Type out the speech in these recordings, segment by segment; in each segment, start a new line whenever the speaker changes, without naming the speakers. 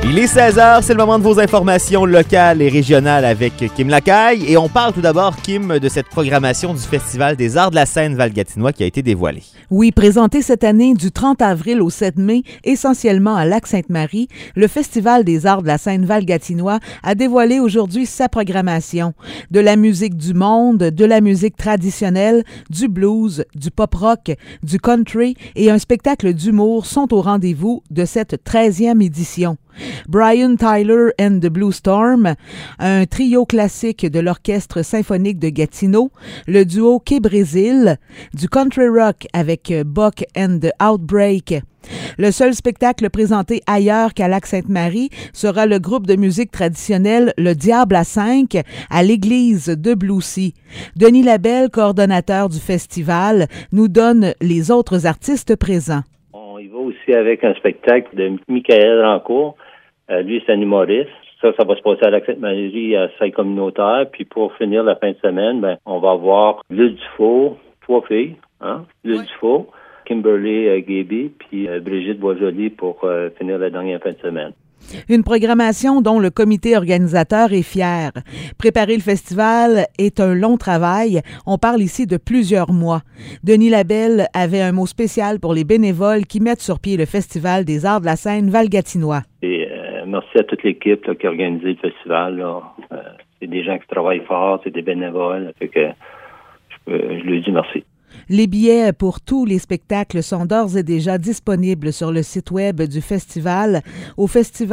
Il est 16h, c'est le moment de vos informations locales et régionales avec Kim Lacaille. Et on parle tout d'abord, Kim, de cette programmation du Festival des arts de la scène Val-Gatinois qui a été dévoilée.
Oui, présenté cette année du 30 avril au 7 mai, essentiellement à Lac-Sainte-Marie, le Festival des arts de la scène Val-Gatinois a dévoilé aujourd'hui sa programmation. De la musique du monde, de la musique traditionnelle, du blues, du pop-rock, du country et un spectacle d'humour sont au rendez-vous de cette 13e édition. Brian Tyler and the Blue Storm, un trio classique de l'Orchestre symphonique de Gatineau, le duo Quai-Brésil, du country rock avec Buck and the Outbreak. Le seul spectacle présenté ailleurs qu'à Lac-Sainte-Marie sera le groupe de musique traditionnelle Le Diable à 5 à l'église de Bloussy. Denis Labelle, coordonnateur du festival, nous donne les autres artistes présents.
Il va aussi avec un spectacle de Michael Rancourt. Lui, c'est un humoriste. Ça va se passer à Lac-Sainte-Marie, à salle communautaire. Puis pour finir la fin de semaine, on va avoir Luc Dufault, 3 filles, Luc Dufault, Kimberly Gaby, puis Brigitte Boisjoli pour finir la dernière fin de semaine.
Une programmation dont le comité organisateur est fier. Préparer le festival est un long travail. On parle ici de plusieurs mois. Denis Labelle avait un mot spécial pour les bénévoles qui mettent sur pied le Festival des arts de la scène Val-Gatinois.
Et merci à toute l'équipe qui a organisé le festival. C'est des gens qui travaillent fort, c'est des bénévoles. Fait que je lui dis merci.
Les billets pour tous les spectacles sont d'ores et déjà disponibles sur le site web du festival au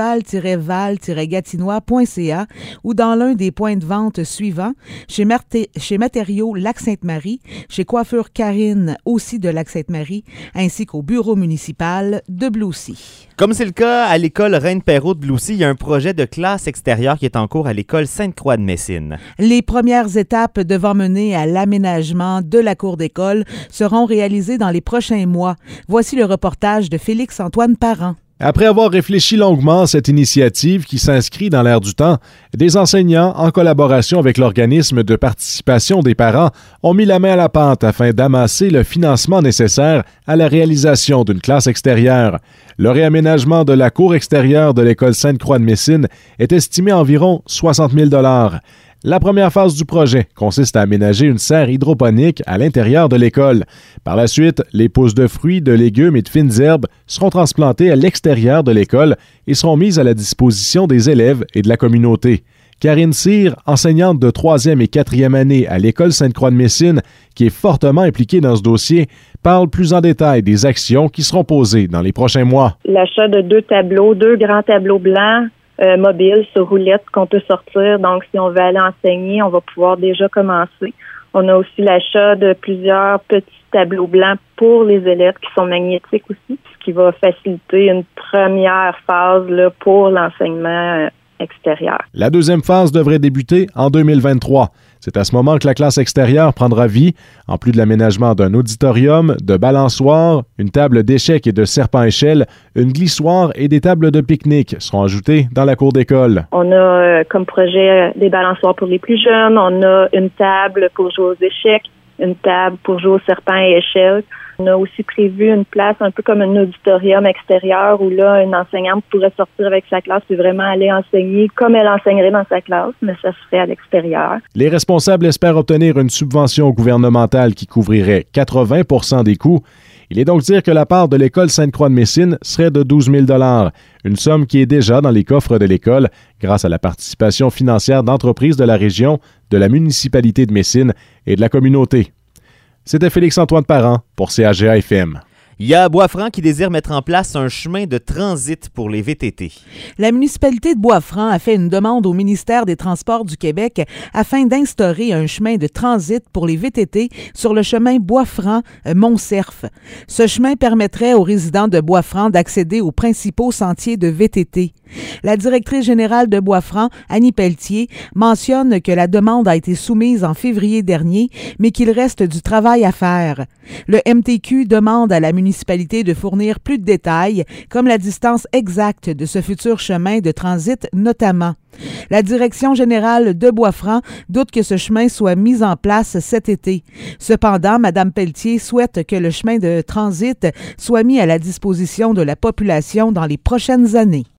festival-val-gatinois.ca ou dans l'un des points de vente suivants, chez Matériaux Lac-Sainte-Marie, chez Coiffure Karine aussi de Lac-Sainte-Marie, ainsi qu'au bureau municipal de Bloussy.
Comme c'est le cas à l'école Reine-Perrault de Bloussy, il y a un projet de classe extérieure qui est en cours à l'école Sainte-Croix de Messine.
Les premières étapes devant mener à l'aménagement de la cour d'école seront réalisées dans les prochains mois. Voici le reportage de Félix-Antoine Parent.
Après avoir réfléchi longuement à cette initiative qui s'inscrit dans l'air du temps, des enseignants, en collaboration avec l'organisme de participation des parents, ont mis la main à la pâte afin d'amasser le financement nécessaire à la réalisation d'une classe extérieure. Le réaménagement de la cour extérieure de l'école Sainte-Croix de Messine est estimé à environ 60 000 $. La première phase du projet consiste à aménager une serre hydroponique à l'intérieur de l'école. Par la suite, les pousses de fruits, de légumes et de fines herbes seront transplantées à l'extérieur de l'école et seront mises à la disposition des élèves et de la communauté. Karine Cyr, enseignante de 3e et 4e année à l'école Sainte-Croix de Messine, qui est fortement impliquée dans ce dossier, parle plus en détail des actions qui seront posées dans les prochains mois.
L'achat de 2 grands tableaux blancs, mobile sur roulette qu'on peut sortir. Donc, si on veut aller enseigner, on va pouvoir déjà commencer. On a aussi l'achat de plusieurs petits tableaux blancs pour les élèves qui sont magnétiques aussi, ce qui va faciliter une première phase là, pour l'enseignement extérieur.
La deuxième phase devrait débuter en 2023. C'est à ce moment que la classe extérieure prendra vie, en plus de l'aménagement d'un auditorium, de balançoires, une table d'échecs et de serpent-échelle, une glissoire et des tables de pique-nique seront ajoutées dans la cour d'école.
On a comme projet des balançoires pour les plus jeunes, on a une table pour jouer aux échecs, une table pour jouer au serpent et échelle. On a aussi prévu une place un peu comme un auditorium extérieur où là, une enseignante pourrait sortir avec sa classe et vraiment aller enseigner comme elle enseignerait dans sa classe, mais ça se ferait à l'extérieur.
Les responsables espèrent obtenir une subvention gouvernementale qui couvrirait 80 % des coûts. Il est donc dire que la part de l'école Sainte-Croix de Messine serait de 12 000 $, une somme qui est déjà dans les coffres de l'école grâce à la participation financière d'entreprises de la région, de la municipalité de Messine et de la communauté. C'était Félix-Antoine Parent pour CAGA-FM.
Il y a Bois-Franc qui désire mettre en place un chemin de transit pour les VTT.
La municipalité de Bois-Franc a fait une demande au ministère des Transports du Québec afin d'instaurer un chemin de transit pour les VTT sur le chemin Bois-Franc-Montcerf. Ce chemin permettrait aux résidents de Bois-Franc d'accéder aux principaux sentiers de VTT. La directrice générale de Bois-Franc, Annie Pelletier, mentionne que la demande a été soumise en février dernier, mais qu'il reste du travail à faire. Le MTQ demande à la municipalité de fournir plus de détails, comme la distance exacte de ce futur chemin de transit notamment. La direction générale de Bois-Franc doute que ce chemin soit mis en place cet été. Cependant, Mme Pelletier souhaite que le chemin de transit soit mis à la disposition de la population dans les prochaines années.